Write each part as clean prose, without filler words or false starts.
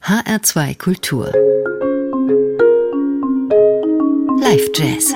HR2 Kultur. Live Jazz.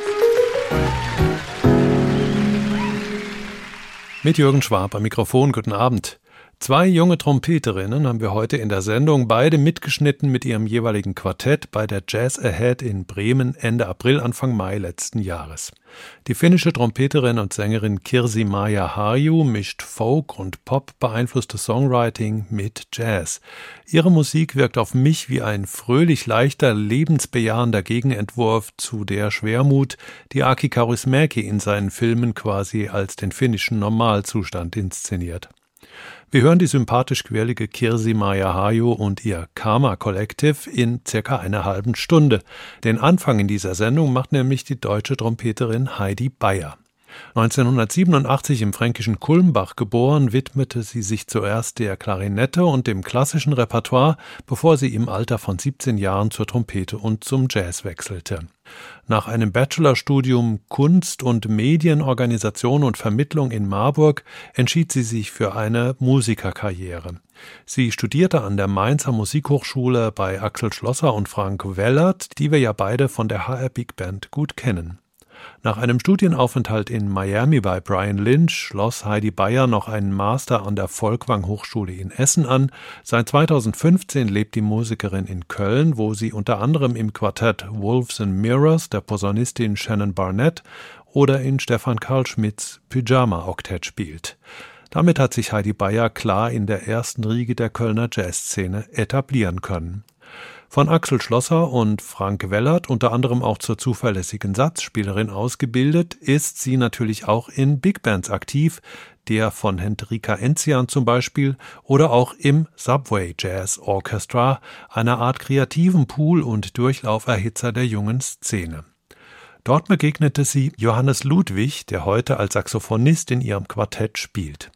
Mit Jürgen Schwab am Mikrofon, guten Abend. 2 junge Trompeterinnen haben wir heute in der Sendung, beide mitgeschnitten mit ihrem jeweiligen Quartett bei der Jazz Ahead in Bremen Ende April, Anfang Mai letzten Jahres. Die finnische Trompeterin und Sängerin Kirsi-Maija Harju mischt Folk und Pop beeinflusstes Songwriting mit Jazz. Ihre Musik wirkt auf mich wie ein fröhlich leichter, lebensbejahender Gegenentwurf zu der Schwermut, die Aki Kaurismäki in seinen Filmen quasi als den finnischen Normalzustand inszeniert. Wir hören die sympathisch quirlige Kirsi-Maija Harju und ihr Karma Collective in circa einer halben Stunde. Den Anfang in dieser Sendung macht nämlich die deutsche Trompeterin Heidi Beyer. 1987 im fränkischen Kulmbach geboren, widmete sie sich zuerst der Klarinette und dem klassischen Repertoire, bevor sie im Alter von 17 Jahren zur Trompete und zum Jazz wechselte. Nach einem Bachelorstudium Kunst- und Medienorganisation und Vermittlung in Marburg entschied sie sich für eine Musikerkarriere. Sie studierte an der Mainzer Musikhochschule bei Axel Schlosser und Frank Wellert, die wir ja beide von der HR Big Band gut kennen. Nach einem Studienaufenthalt in Miami bei Brian Lynch schloss Heidi Beyer noch einen Master an der Folkwang-Hochschule in Essen an. Seit 2015 lebt die Musikerin in Köln, wo sie unter anderem im Quartett Wolves and Mirrors der Posaunistin Shannon Barnett oder in Stefan Karl Schmidts Pyjama-Oktett spielt. Damit hat sich Heidi Beyer klar in der ersten Riege der Kölner Jazzszene etablieren können. Von Axel Schlosser und Frank Wellert unter anderem auch zur zuverlässigen Satzspielerin ausgebildet, ist sie natürlich auch in Big Bands aktiv, der von Hendrika Enzian zum Beispiel, oder auch im Subway Jazz Orchestra, einer Art kreativen Pool und Durchlauferhitzer der jungen Szene. Dort begegnete sie Johannes Ludwig, der heute als Saxophonist in ihrem Quartett spielt.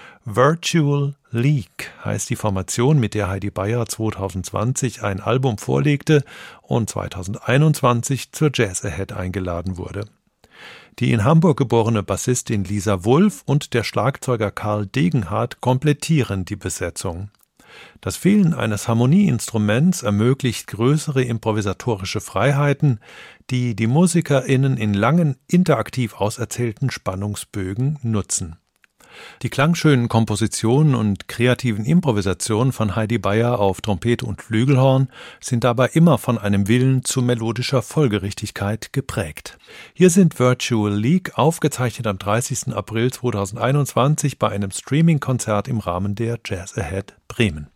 Virtual League heißt die Formation, mit der Heidi Beyer 2020 ein Album vorlegte und 2021 zur Jazz Ahead eingeladen wurde. Die in Hamburg geborene Bassistin Lisa Wulff und der Schlagzeuger Karl Degenhardt komplettieren die Besetzung. Das Fehlen eines Harmonieinstruments ermöglicht größere improvisatorische Freiheiten, die die MusikerInnen in langen, interaktiv auserzählten Spannungsbögen nutzen. Die klangschönen Kompositionen und kreativen Improvisationen von Heidi Beyer auf Trompete und Flügelhorn sind dabei immer von einem Willen zu melodischer Folgerichtigkeit geprägt. Hier sind Virtual League, aufgezeichnet am 30. April 2021 bei einem Streaming-Konzert im Rahmen der Jazz Ahead Bremen.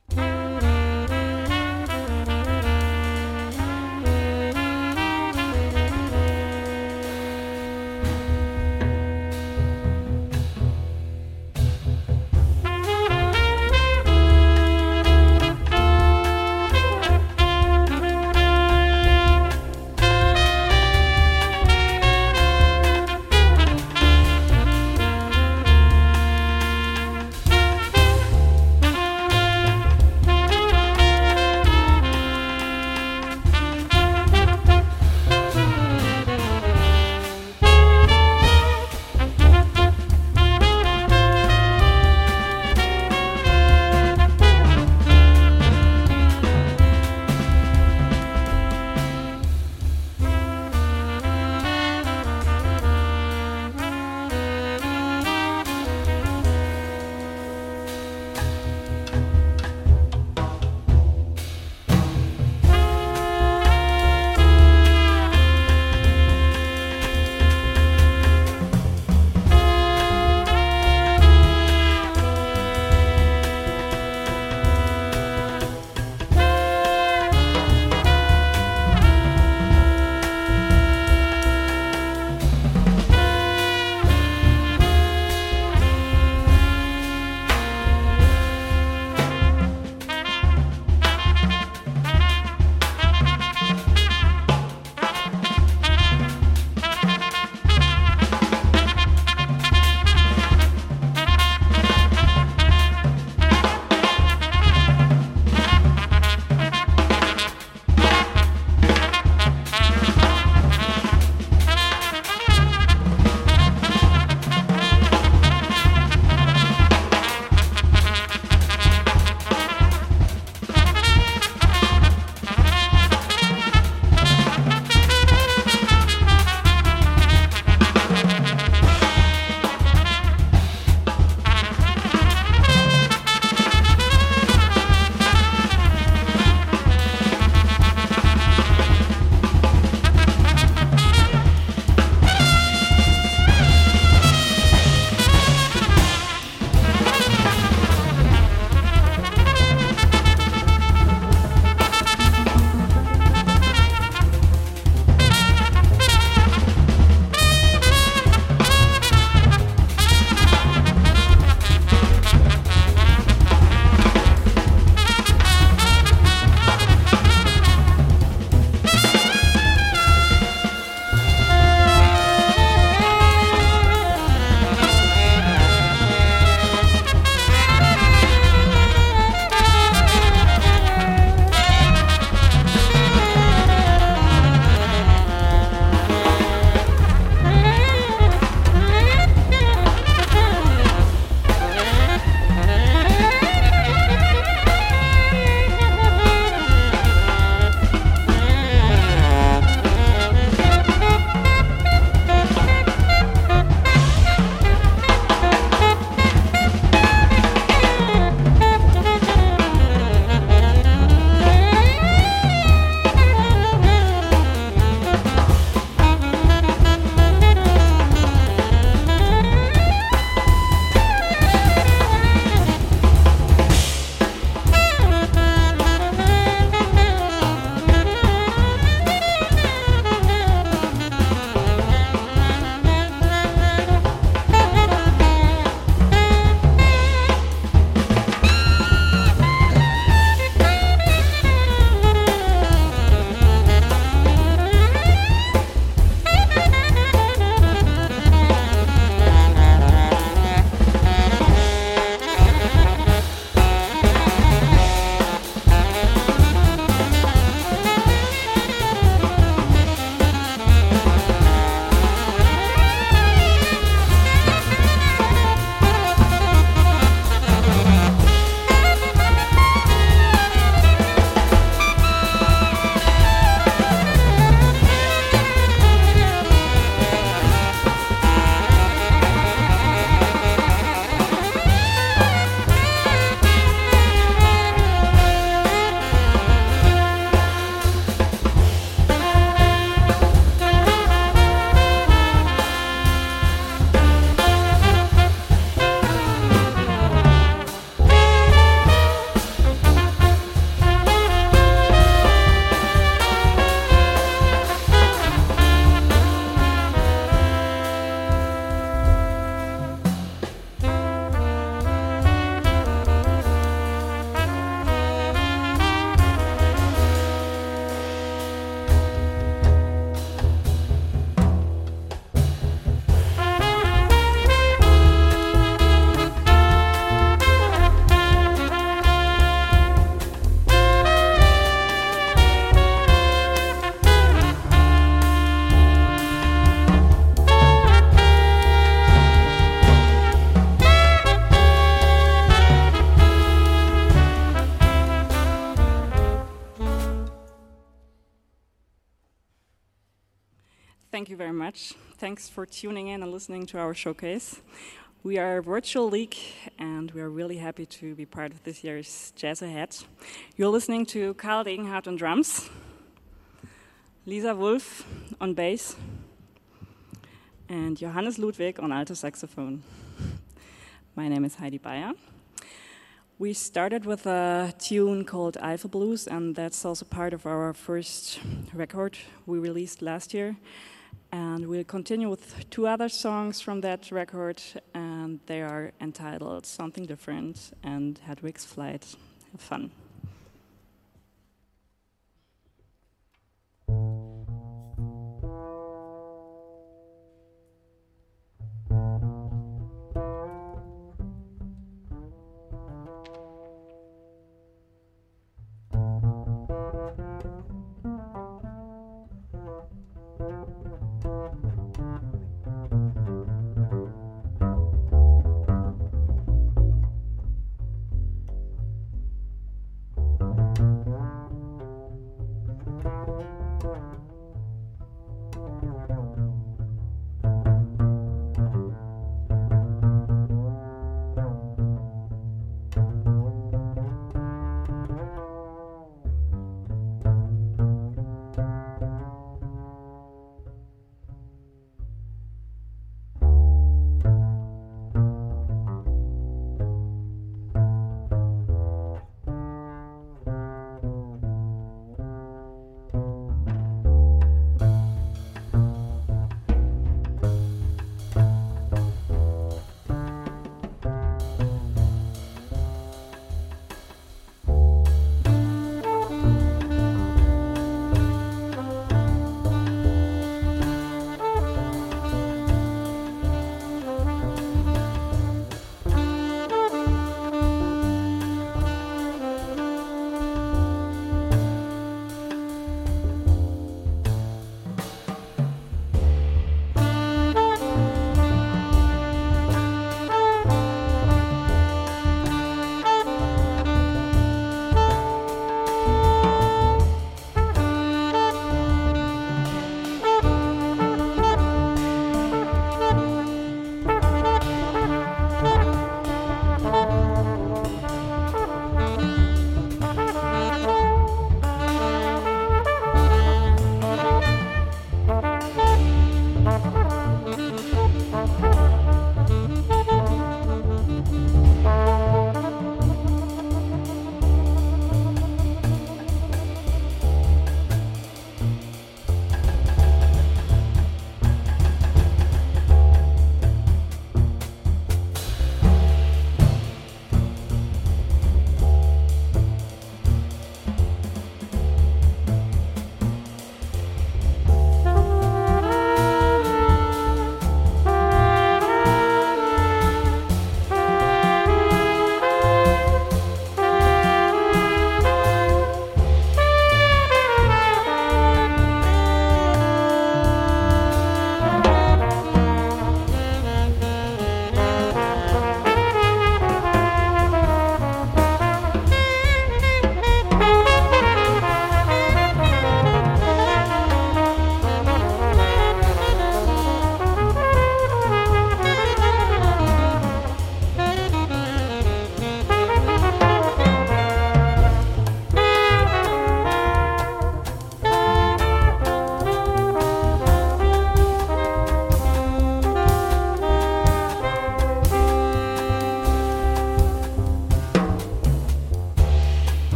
Thank you very much. Thanks for tuning in and listening to our showcase. We are a virtual league, and we are really happy to be part of this year's Jazz Ahead. You're listening to Karl Degenhardt on drums, Lisa Wolf on bass, and Johannes Ludwig on alto saxophone. My name is Heidi Bayer. We started with a tune called Alpha Blues, and that's also part of our first record we released last year. And we'll continue with 2 other songs from that record, and they are entitled Something Different and Hedwig's Flight. Have fun.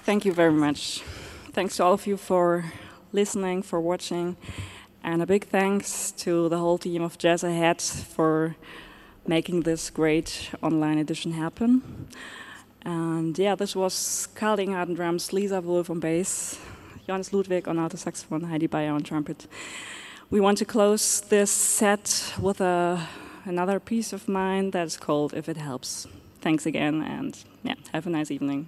Thank you very much. Thanks to all of you for listening, for watching, and a big thanks to the whole team of Jazz Ahead for making this great online edition happen. And yeah, this was Karl Degenhardt on drums, Lisa Wolf on bass, Johannes Ludwig on alto saxophone, Heidi Bayer on trumpet. We want to close this set with another piece of mine that's called If It Helps. Thanks again, and yeah, have a nice evening.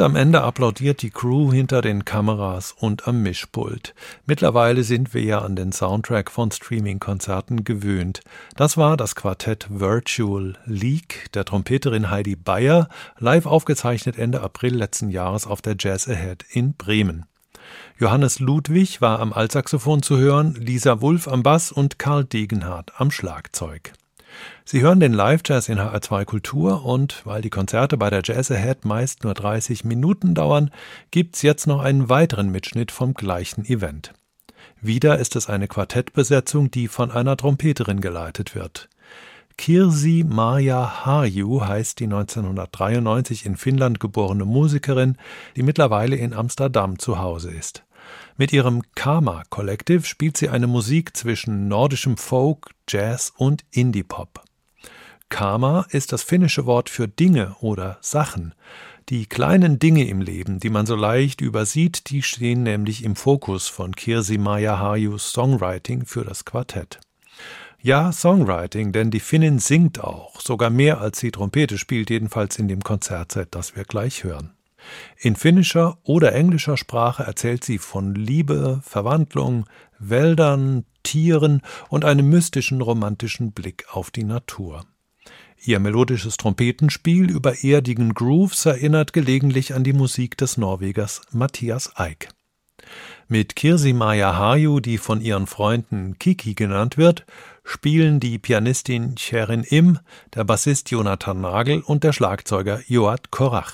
Und am Ende applaudiert die Crew hinter den Kameras und am Mischpult. Mittlerweile sind wir ja an den Soundtrack von Streaming-Konzerten gewöhnt. Das war das Quartett Virtual League der Trompeterin Heidi Beyer, live aufgezeichnet Ende April letzten Jahres auf der Jazz Ahead in Bremen. Johannes Ludwig war am Altsaxophon zu hören, Lisa Wulff am Bass und Karl Degenhardt am Schlagzeug. Sie hören den Live-Jazz in HR2 Kultur und weil die Konzerte bei der Jazz Ahead meist nur 30 Minuten dauern, gibt's jetzt noch einen weiteren Mitschnitt vom gleichen Event. Wieder ist es eine Quartettbesetzung, die von einer Trompeterin geleitet wird. Kirsi-Maija Harju heißt die 1993 in Finnland geborene Musikerin, die mittlerweile in Amsterdam zu Hause ist. Mit ihrem Karma Collective spielt sie eine Musik zwischen nordischem Folk, Jazz und Indie-Pop. Karma ist das finnische Wort für Dinge oder Sachen. Die kleinen Dinge im Leben, die man so leicht übersieht, die stehen nämlich im Fokus von Kirsi-Maija Harjus Songwriting für das Quartett. Ja, Songwriting, denn die Finnin singt auch, sogar mehr als sie Trompete spielt, jedenfalls in dem Konzertset, das wir gleich hören. In finnischer oder englischer Sprache erzählt sie von Liebe, Verwandlung, Wäldern, Tieren und einem mystischen, romantischen Blick auf die Natur. Ihr melodisches Trompetenspiel über erdigen Grooves erinnert gelegentlich an die Musik des Norwegers Mathias Eik. Mit Kirsi-Maija Harju, die von ihren Freunden Kiki genannt wird, spielen die Pianistin Sherin Im, der Bassist Jonathan Nagel und der Schlagzeuger Joad Korach.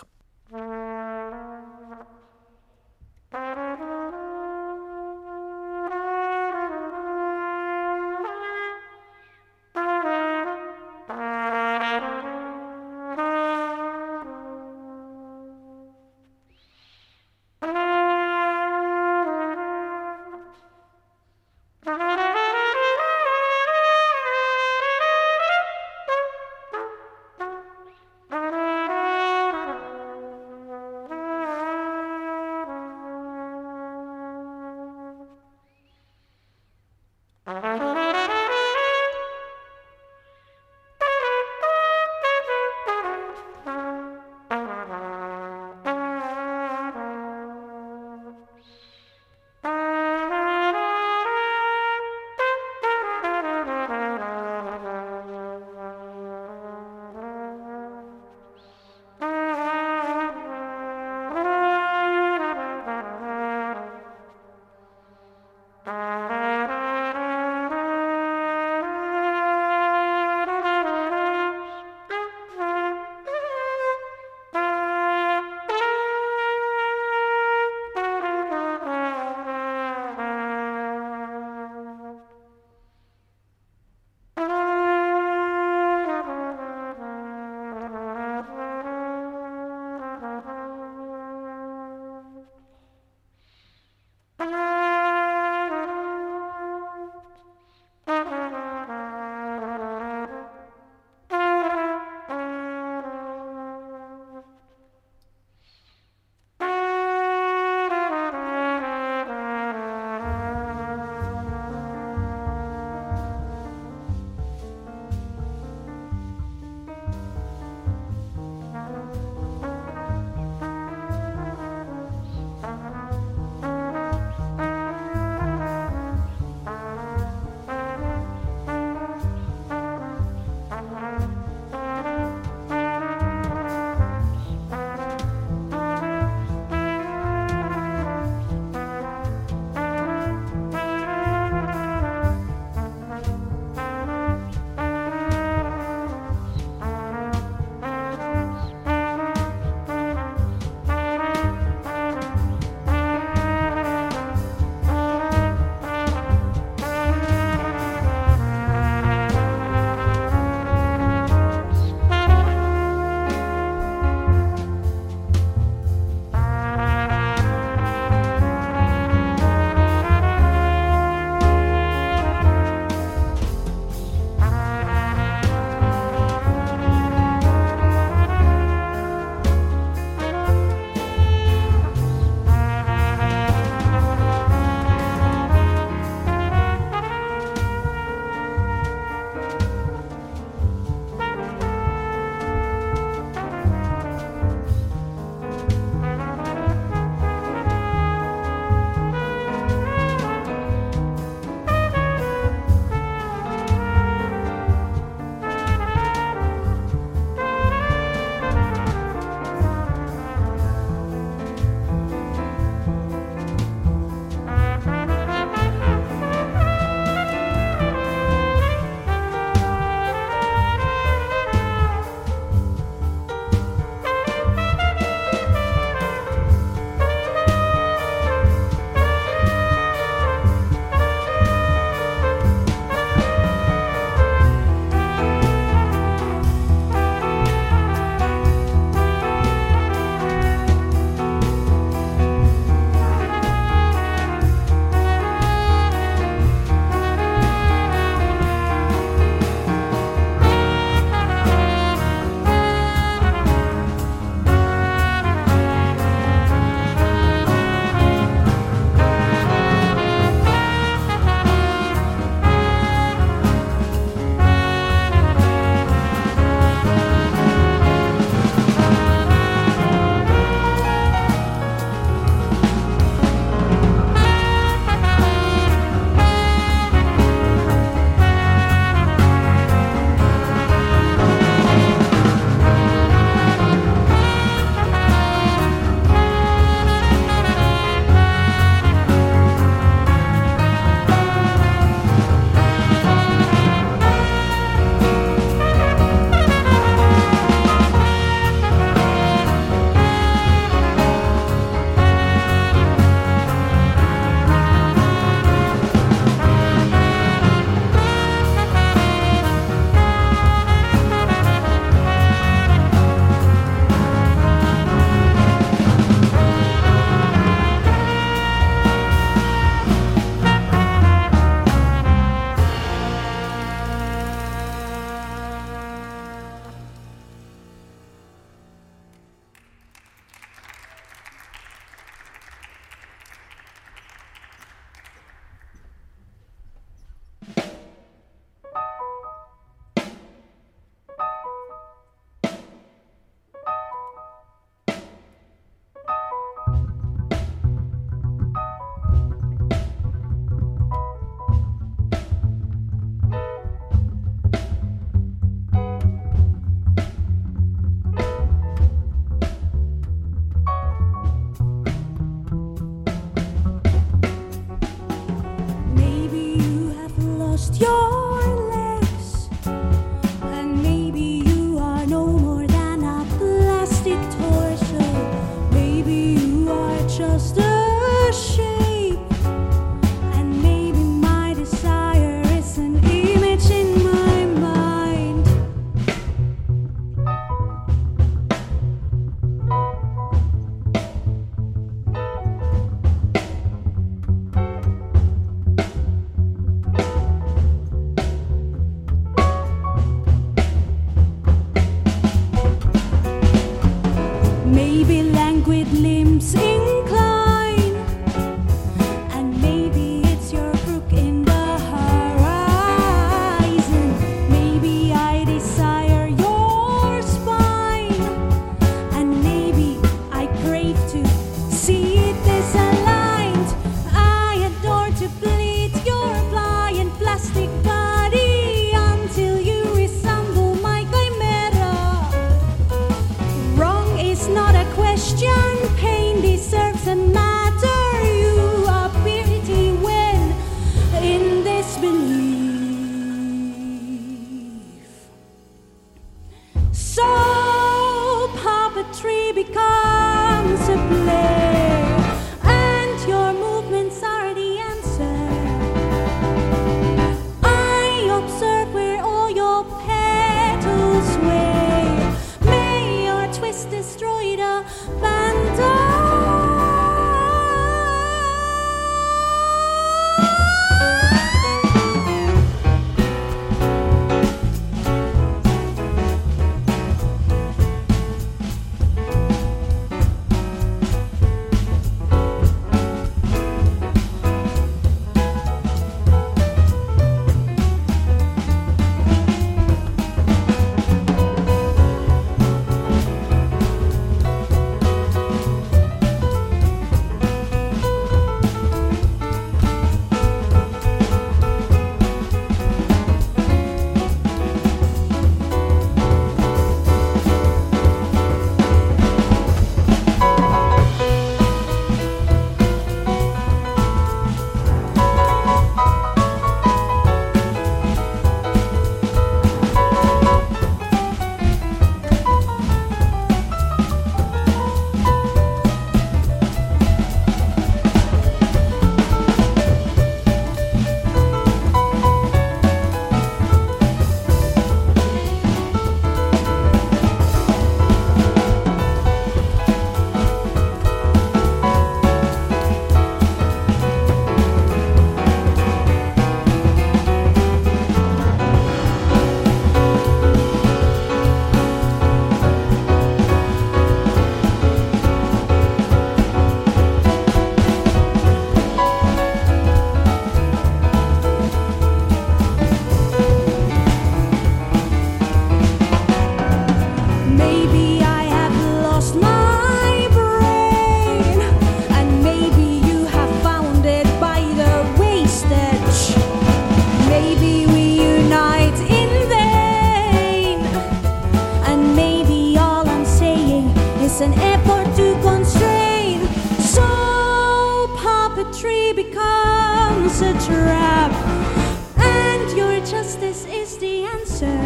becomes a trap, and your justice is the answer.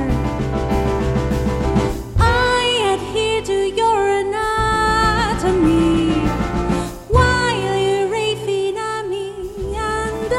I adhere to your anatomy while you refine me and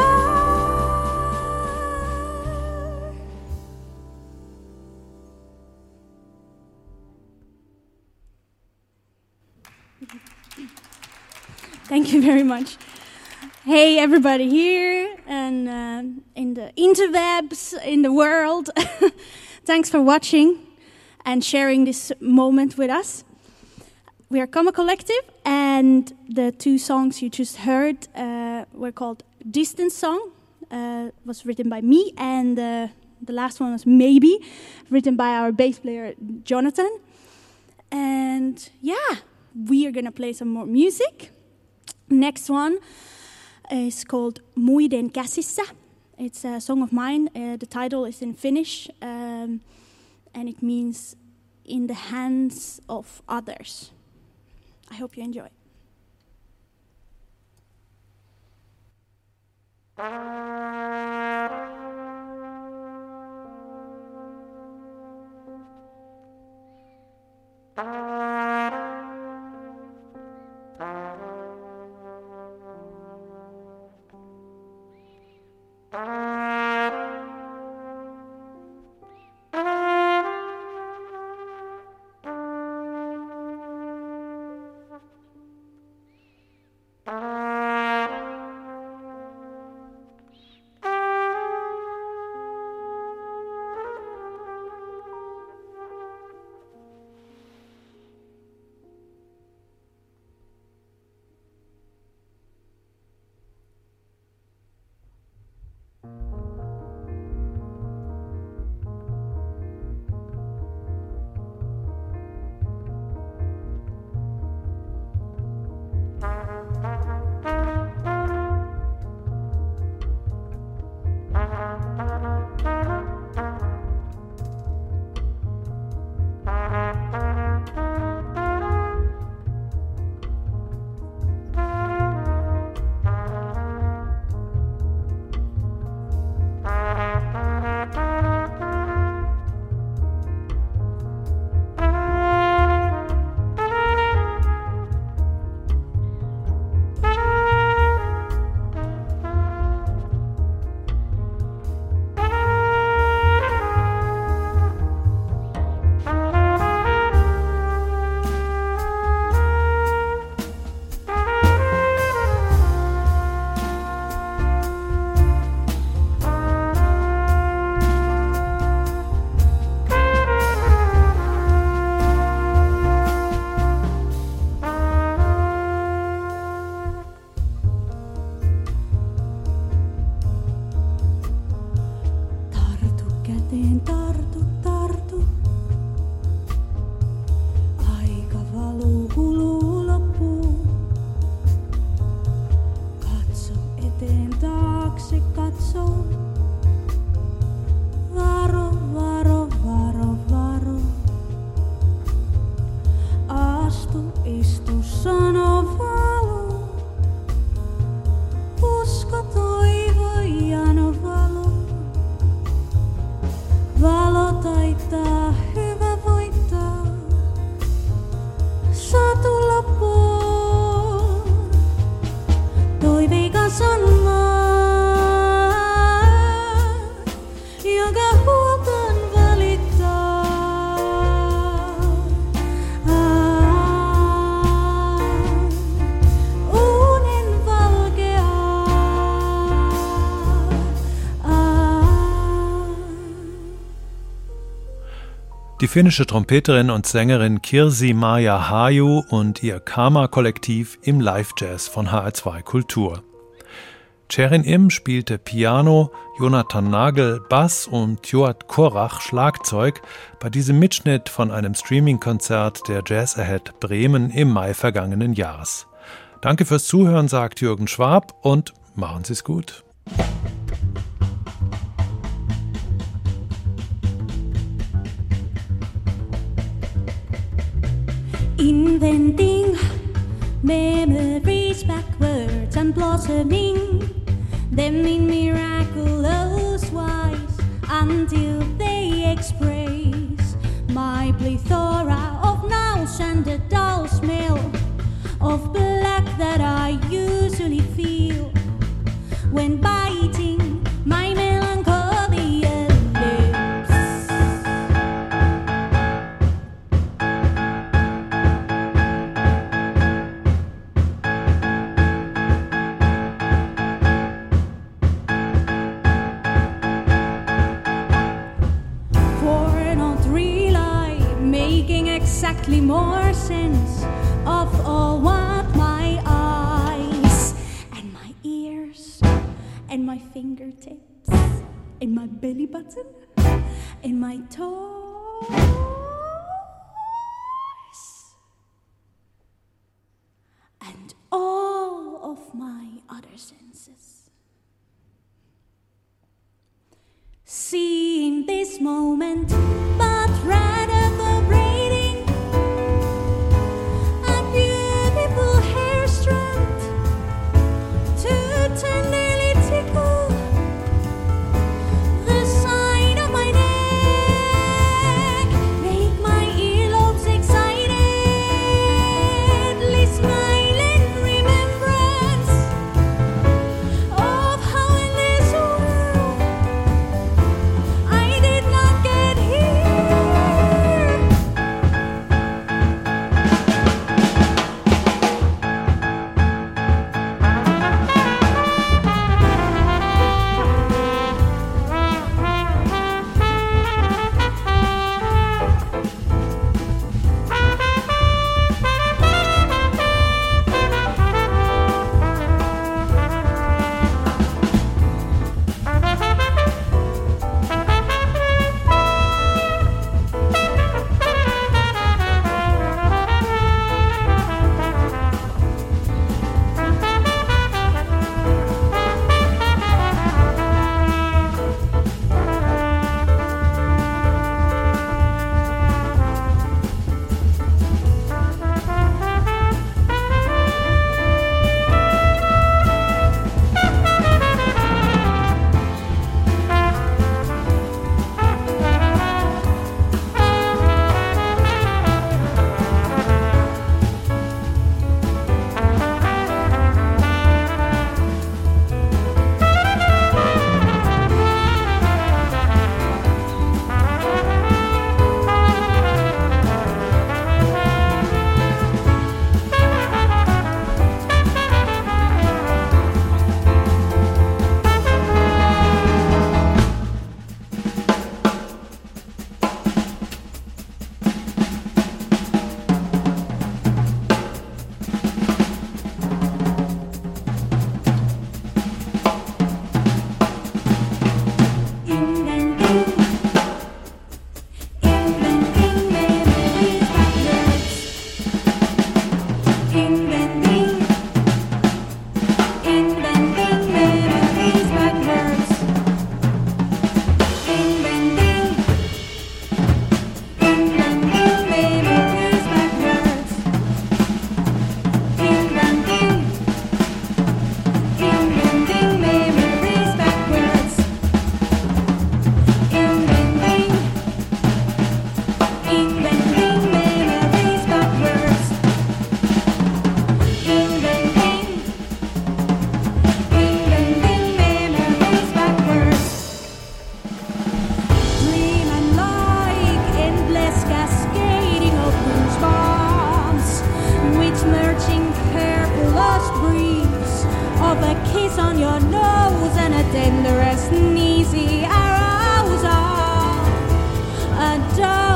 Thank you very much. Hey, everybody here and in the interwebs, in the world. Thanks for watching and sharing this moment with us. We are Comma Collective, and the two songs you just heard were called Distance Song, was written by me, and the last one was Maybe, written by our bass player, Jonathan. And yeah, we are going to play some more music. Next one is called Muiden käsissä. It's a song of mine. The title is in Finnish, and it means in the hands of others. I hope you enjoy. Die finnische Trompeterin und Sängerin Kirsi-Maja Haju und ihr Karma-Kollektiv im Live-Jazz von HR2 Kultur. Cerin Im spielte Piano, Jonathan Nagel Bass und Tjoat Korach Schlagzeug bei diesem Mitschnitt von einem Streaming-Konzert der Jazz Ahead Bremen im Mai vergangenen Jahres. Danke fürs Zuhören, sagt Jürgen Schwab, und machen Sie es gut. Inventing memories backwards and blossoming, them in miraculous wise, until they express my plethora of nous and the dull smell of black that I usually feel when biting my melancholy lips. For not really making exactly more sense of all what my eyes and my ears and my fingertips and my belly button and my toes and all of my other senses see in this moment, but rather vibrating a beautiful hair strand to tenderly tickle the side of my neck, make my earlobes excitedly smile in remembrance of how in this world I did not get here. Tender as an easy arousal, a